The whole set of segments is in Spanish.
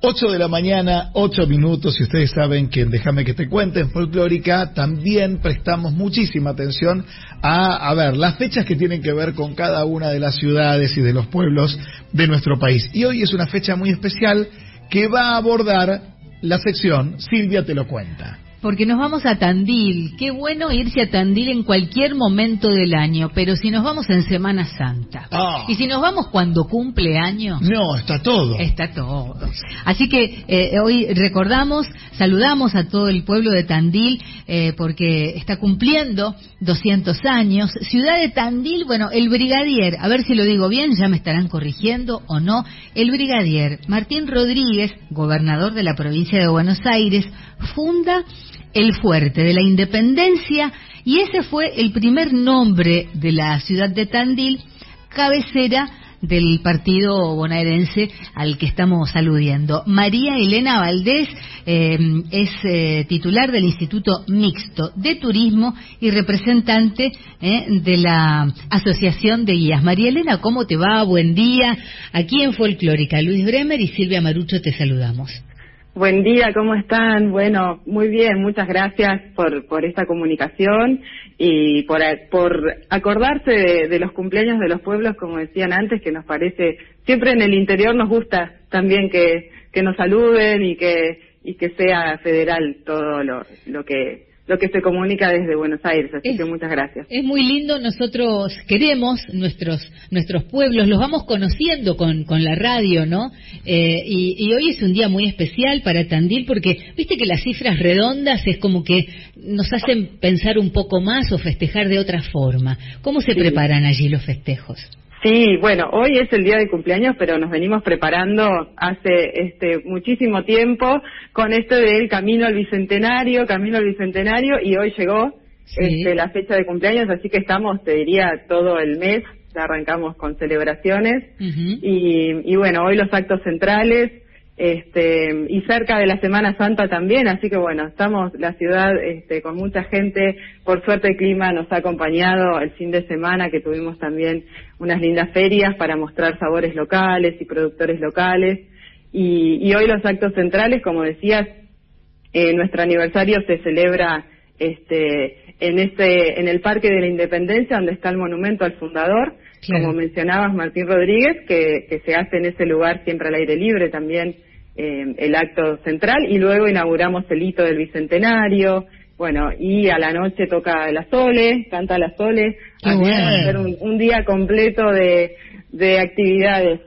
8 de la mañana, 8 minutos, y ustedes saben que en Déjame que te cuente, en Folclórica, también prestamos muchísima atención a ver, las fechas que tienen que ver con cada una de las ciudades y de los pueblos de nuestro país. Y hoy es una fecha muy especial que va a abordar la sección Silvia te lo cuenta. Porque nos vamos a Tandil. Qué bueno irse a Tandil en cualquier momento del año, pero si nos vamos en Semana Santa. Y si nos vamos cuando cumple años. No, está todo. Está todo. Así que hoy saludamos a todo el pueblo de Tandil, porque está cumpliendo 200 años. Ciudad de Tandil, bueno, el brigadier, a ver si lo digo bien, ya me estarán corrigiendo o no. El brigadier Martín Rodríguez, gobernador de la provincia de Buenos Aires, funda el Fuerte de la Independencia, y ese fue el primer nombre de la ciudad de Tandil, cabecera del partido bonaerense al que estamos aludiendo. María Elena Valdés es titular del Instituto Mixto de Turismo y representante de la Asociación de Guías. María Elena, ¿cómo te va? Buen día. Aquí en Folclórica, Luis Bremer y Silvia Marucho te saludamos. Buen día, ¿cómo están? Bueno, muy bien, muchas gracias por esta comunicación y por acordarse de los cumpleaños de los pueblos, como decían antes, que nos parece, siempre en el interior nos gusta también que nos saluden y que sea federal todo lo que se comunica desde Buenos Aires, así que muchas gracias. Es muy lindo, nosotros queremos nuestros pueblos, los vamos conociendo con la radio, ¿no? Y hoy es un día muy especial para Tandil porque, viste que las cifras redondas es como que nos hacen pensar un poco más o festejar de otra forma. ¿Cómo se preparan allí los festejos? Sí, bueno, hoy es el día de cumpleaños, pero nos venimos preparando hace muchísimo tiempo con esto del camino al bicentenario, y hoy llegó la fecha de cumpleaños, así que estamos, te diría, todo el mes, ya arrancamos con celebraciones, y bueno, hoy los actos centrales, y cerca de la Semana Santa también, así que bueno, estamos la ciudad con mucha gente. Por suerte el clima nos ha acompañado el fin de semana, que tuvimos también unas lindas ferias para mostrar sabores locales y productores locales, y hoy los actos centrales, como decías, nuestro aniversario se celebra en el Parque de la Independencia, donde está el monumento al fundador. Claro. Como mencionabas, Martín Rodríguez, que se hace en ese lugar siempre al aire libre también el acto central, y luego inauguramos el hito del bicentenario, bueno, y a la noche toca la Sole, canta la Sole, así que va a ser un día completo de actividades.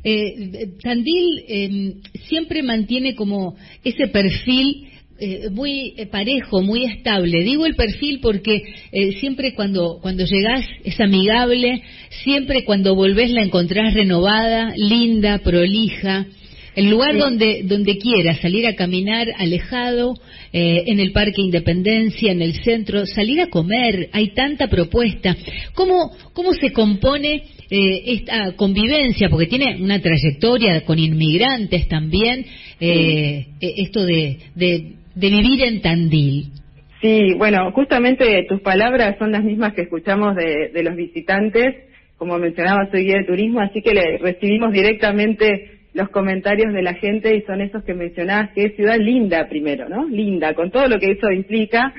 Tandil siempre mantiene como ese perfil muy parejo, muy estable. Digo el perfil porque siempre cuando llegás es amigable, siempre cuando volvés la encontrás renovada, linda, prolija. El lugar donde quieras salir a caminar alejado, en el Parque Independencia, en el centro, salir a comer, hay tanta propuesta. ¿Cómo se compone esta convivencia? Porque tiene una trayectoria con inmigrantes también, esto de vivir en Tandil. Sí, bueno, justamente tus palabras son las mismas que escuchamos de los visitantes. Como mencionaba, soy guía de turismo, así que le recibimos directamente los comentarios de la gente, y son esos que mencionabas, que es ciudad linda primero, ¿no? Linda, con todo lo que eso implica,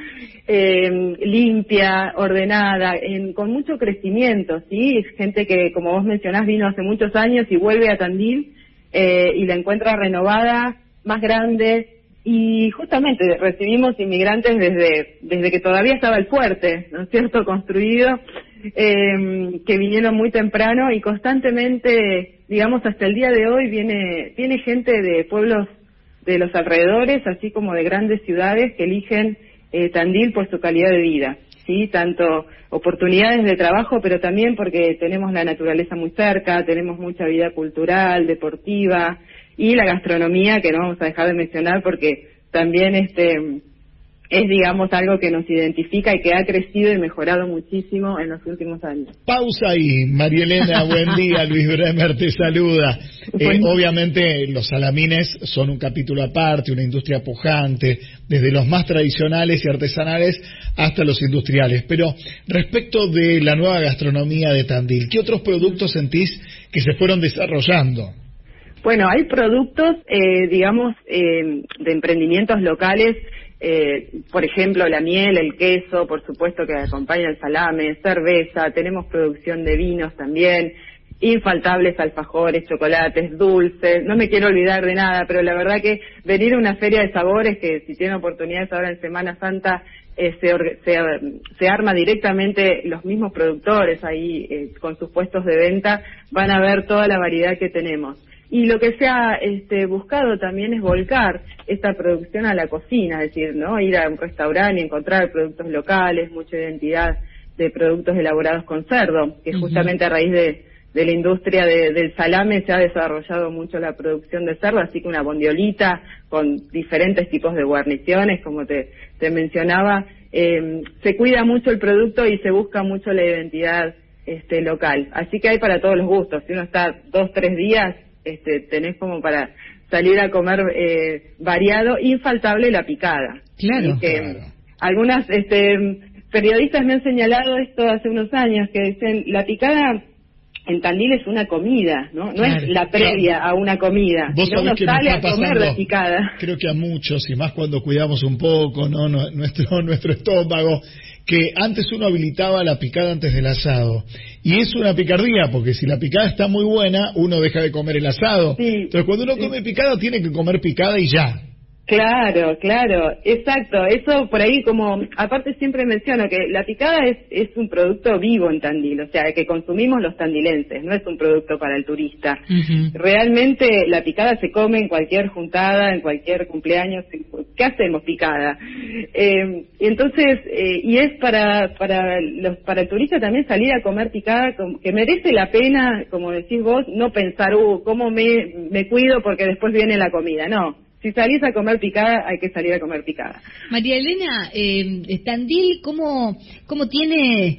limpia, ordenada, con mucho crecimiento, ¿sí? Es gente que, como vos mencionás, vino hace muchos años y vuelve a Tandil, y la encuentra renovada, más grande. Y justamente recibimos inmigrantes desde que todavía estaba el fuerte, ¿no es cierto?, construido, que vinieron muy temprano, y constantemente, digamos, hasta el día de hoy viene gente de pueblos de los alrededores, así como de grandes ciudades, que eligen Tandil por su calidad de vida, ¿sí? Tanto oportunidades de trabajo, pero también porque tenemos la naturaleza muy cerca, tenemos mucha vida cultural, deportiva, y la gastronomía, que no vamos a dejar de mencionar porque también es, digamos, algo que nos identifica y que ha crecido y mejorado muchísimo en los últimos años. Pausa ahí, María Elena, buen día, Luis Bremer te saluda. Obviamente los salamines son un capítulo aparte, una industria pujante, desde los más tradicionales y artesanales hasta los industriales. Pero respecto de la nueva gastronomía de Tandil, ¿qué otros productos sentís que se fueron desarrollando? Bueno, hay productos, digamos, de emprendimientos locales, por ejemplo, la miel, el queso, por supuesto que acompaña el salame, cerveza, tenemos producción de vinos también, infaltables alfajores, chocolates, dulces, no me quiero olvidar de nada, pero la verdad que venir a una feria de sabores, que si tienen oportunidades ahora en Semana Santa, se arma directamente los mismos productores ahí con sus puestos de venta, van a ver toda la variedad que tenemos. Y lo que se ha buscado también es volcar esta producción a la cocina, es decir, ¿no? Ir a un restaurante y encontrar productos locales, mucha identidad de productos elaborados con cerdo, que justamente a raíz de la industria del salame se ha desarrollado mucho la producción de cerdo, así que una bondiolita con diferentes tipos de guarniciones, como te mencionaba, se cuida mucho el producto y se busca mucho la identidad local. Así que hay para todos los gustos. Si uno está 2-3 días, tenés como para salir a comer variado, infaltable la picada. Claro. Algunas periodistas me han señalado esto hace unos años, que dicen, la picada en Tandil es una comida, ¿no? No es la previa a una comida. Vos sabés uno que sale nos a está comer pasando, la picada. creo que a muchos, y más cuando cuidamos un poco, ¿no? Nuestro estómago, que antes uno habilitaba la picada antes del asado. Y es una picardía, porque si la picada está muy buena, uno deja de comer el asado. Sí, entonces cuando uno come picada, tiene que comer picada y ya. Claro, exacto. Eso por ahí, como aparte siempre menciono que la picada es un producto vivo en Tandil, o sea, que consumimos los tandilenses, no es un producto para el turista. Realmente la picada se come en cualquier juntada, en cualquier cumpleaños. ¿Qué hacemos picada? Entonces, y es para el turista también salir a comer picada, que merece la pena, como decís vos, no pensar, ¿cómo me cuido porque después viene la comida? No. Si salís a comer picada, hay que salir a comer picada. María Elena, Tandil, ¿cómo tiene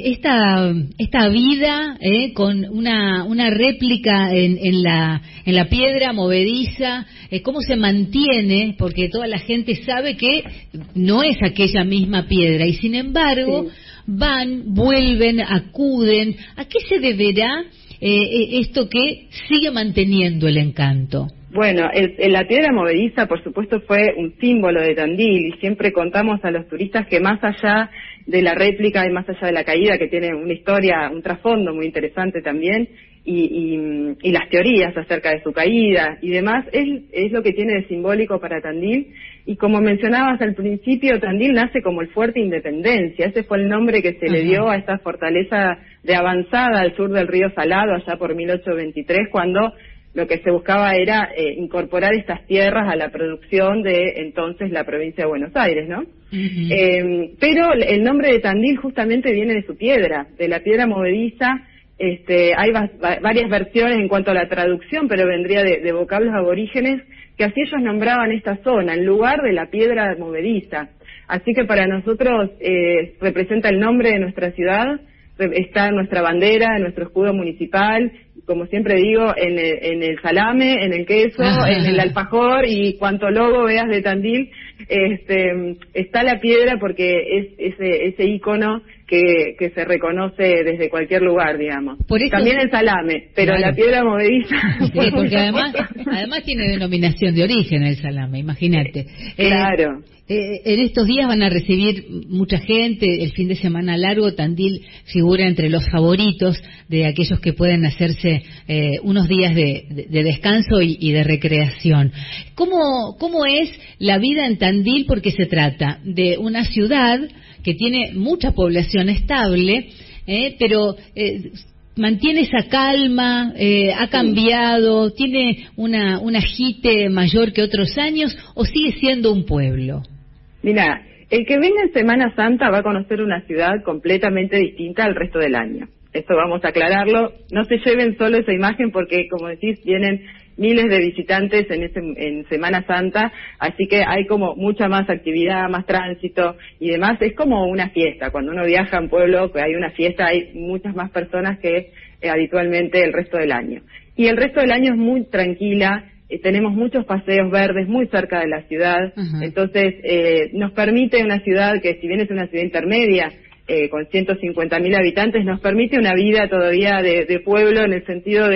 esta vida con una réplica en la piedra movediza? ¿Cómo se mantiene? Porque toda la gente sabe que no es aquella misma piedra y sin embargo van, vuelven, acuden. ¿A qué se deberá esto que sigue manteniendo el encanto? Bueno, la piedra movediza, por supuesto, fue un símbolo de Tandil y siempre contamos a los turistas que más allá de la réplica y más allá de la caída, que tiene una historia, un trasfondo muy interesante también, y las teorías acerca de su caída y demás, es lo que tiene de simbólico para Tandil. Y como mencionabas al principio, Tandil nace como el Fuerte Independencia. Ese fue el nombre que se le dio a esta fortaleza de avanzada al sur del río Salado, allá por 1823, cuando lo que se buscaba era incorporar estas tierras a la producción de entonces la provincia de Buenos Aires, ¿no? Pero el nombre de Tandil justamente viene de su piedra, de la piedra movediza. Hay varias versiones en cuanto a la traducción, pero vendría de vocablos aborígenes, que así ellos nombraban esta zona, en lugar de la piedra movediza. Así que para nosotros representa el nombre de nuestra ciudad, está en nuestra bandera, en nuestro escudo municipal, como siempre digo, en el salame, en el queso, en el alfajor, y cuanto logo veas de Tandil, está la piedra, porque es ese ícono que se reconoce desde cualquier lugar, digamos. Por eso, también el salame, pero la piedra movediza. Sí, porque además tiene denominación de origen el salame, imagínate. Claro. En estos días van a recibir mucha gente, el fin de semana largo. Tandil figura entre los favoritos de aquellos que pueden hacerse unos días de descanso y de recreación. ¿Cómo es la vida en Tandil? Porque se trata de una ciudad que tiene mucha población estable, pero mantiene esa calma, ha cambiado, tiene un agite mayor que otros años, o sigue siendo un pueblo. Mira, el que venga en Semana Santa va a conocer una ciudad completamente distinta al resto del año. Esto vamos a aclararlo. No se lleven solo esa imagen porque, como decís, vienen miles de visitantes en Semana Santa, así que hay como mucha más actividad, más tránsito y demás. Es como una fiesta. Cuando uno viaja a un pueblo que hay una fiesta, hay muchas más personas que habitualmente el resto del año. Y el resto del año es muy tranquila. Tenemos muchos paseos verdes muy cerca de la ciudad, entonces nos permite una ciudad que, si bien es una ciudad intermedia, con 150.000 habitantes, nos permite una vida todavía de pueblo, en el sentido de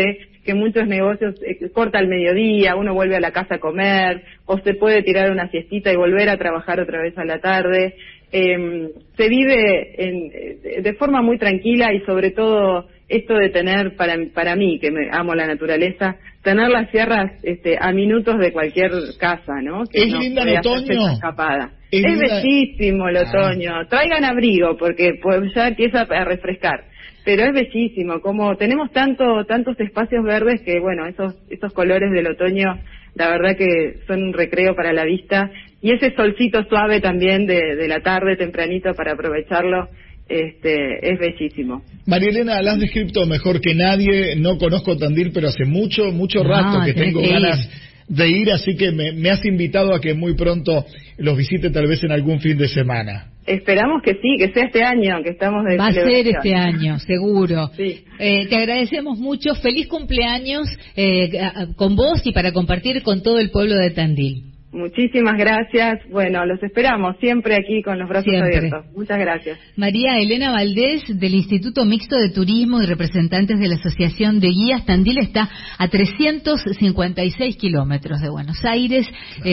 que muchos negocios corta al mediodía, uno vuelve a la casa a comer, o se puede tirar una siestita y volver a trabajar otra vez a la tarde. Se vive de forma muy tranquila, y sobre todo esto de tener, para mí, que amo la naturaleza, tener las sierras a minutos de cualquier casa, ¿no? Que ¿Es linda el otoño? Escapada. Es bellísimo el otoño. Traigan abrigo, porque pues ya empieza a refrescar. Pero es bellísimo, como tenemos tantos espacios verdes que, bueno, esos colores del otoño, la verdad que son un recreo para la vista, y ese solcito suave también de la tarde tempranito para aprovecharlo, es bellísimo. María Elena, la has descrito mejor que nadie. No conozco Tandil, pero hace mucho rato que tengo ganas de ir, así que me has invitado a que muy pronto los visite, tal vez en algún fin de semana. Esperamos que sí, que sea este año, que estamos de Va a ser este año, seguro. Sí. Te agradecemos mucho. Feliz cumpleaños con vos y para compartir con todo el pueblo de Tandil. Muchísimas gracias. Bueno, los esperamos siempre aquí con los brazos abiertos. Muchas gracias. María Elena Valdés, del Instituto Mixto de Turismo y representantes de la Asociación de Guías. Tandil está a 356 kilómetros de Buenos Aires.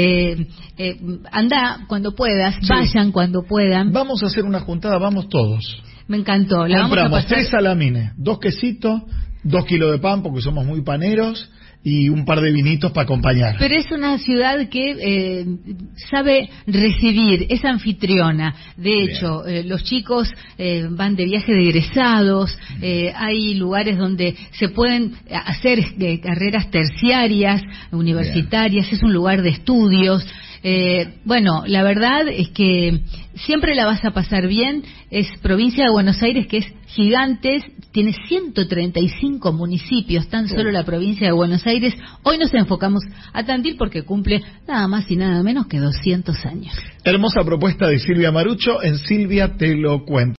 Anda cuando puedas, vayan cuando puedan. Vamos a hacer una juntada, vamos todos. Me encantó. Compramos 3 salamines, 2 quesitos, 2 kilos de pan, porque somos muy paneros, y un par de vinitos para acompañar. Pero es una ciudad que sabe recibir, es anfitriona. De hecho, los chicos van de viaje de egresados, hay lugares donde se pueden hacer carreras terciarias, universitarias, es un lugar de estudios. Bueno, la verdad es que siempre la vas a pasar bien. Es provincia de Buenos Aires, que es gigante, tiene 135 municipios, tan solo la provincia de Buenos Aires. Hoy nos enfocamos a Tandil porque cumple nada más y nada menos que 200 años. Hermosa propuesta de Silvia Marucho en Silvia Te Lo Cuento.